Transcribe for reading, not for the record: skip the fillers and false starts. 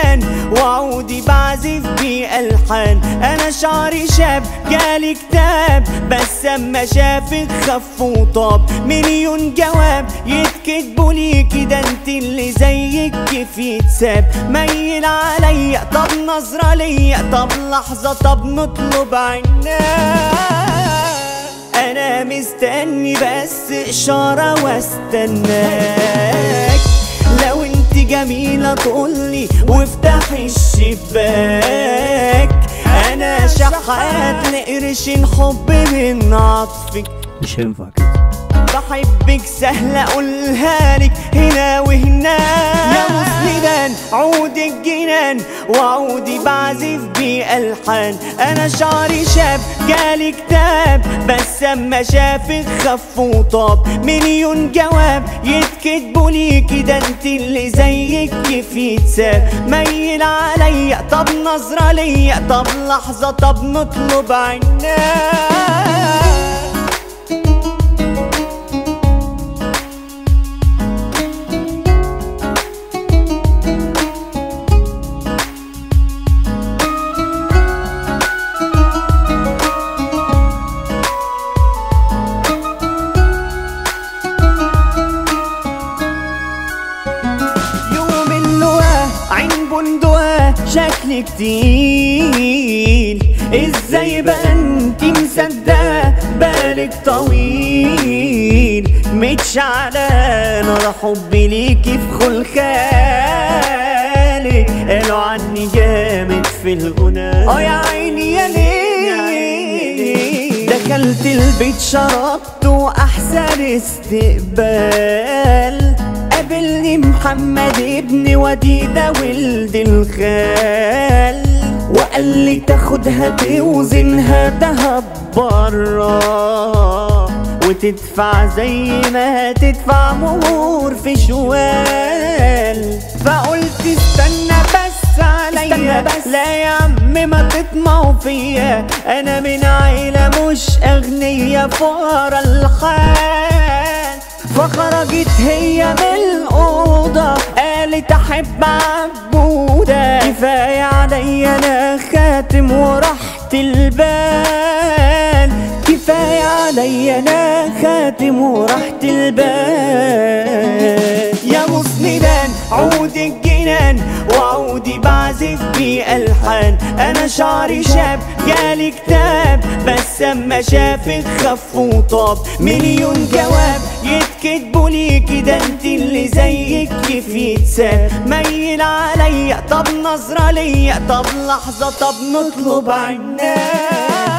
جنان وعودي بعزف بيه ألحان. أنا شعري شاب جالي كتاب بس أما شافك خف وطاب. مليون جواب يتكتبوا ليكي ده انت اللي زيك كيف يتساب. ميل عليا طب نظرة ليا طب لحظة طب نطلب عناك. أنا مستني بس إشارة واستناك. لو انت جميلة تقولي وافتحي الشباك. أنا شحات لقرشين حب من عطفك. مش هينفع كده. بحبك سهلة أقولها لك هنا وهناك. يا مسندان عود الجنان وعودي بعزف بيه ألحان. أنا شعري شاب جالي كتاب بس أما شافك خف وطاب. مليون جواب يتكتبوا ليكي ده انت اللي زيك كيف يتساب. ميل عليا طب نظرة ليا طب لحظة طب نطلب عناك. بندقة شكلك تقيل. ازاي بقى انتي مصدقة بالك طويل. متشعلان ورا حبي ليكي في خلخالي. قالوا عني جامد في الغنى يا عيني يا ليل. دخلت البيت شربت واحسن استقبال. قابلني محمد ابن وديدة ولد الخال. وقال لي تاخدها توزنها دهب برا وتدفع زي ما هتدفع مهور في شوال. فقلت استنى بس عليا بس. لا يا عم ما تطمعوا فيا انا من عيلة مش اغنية فقرا الحال. فخرجت هي من الأوضة قالت أحب عبودة. كفاية عليا أنا خاتم ورحت البال. كفاية عليا أنا خاتم ورحت البال. يا مسندان عود الجنان وعودي بعزف بيه ألحان. أنا شعري شاب جالي كتاب بس أما شافك خف وطاب. مليون جواب يتكتبوا ليكي ده انت اللي زيك كيف يتساب. ميل عليا طب نظرة ليا طب لحظة طب نطلب عناك.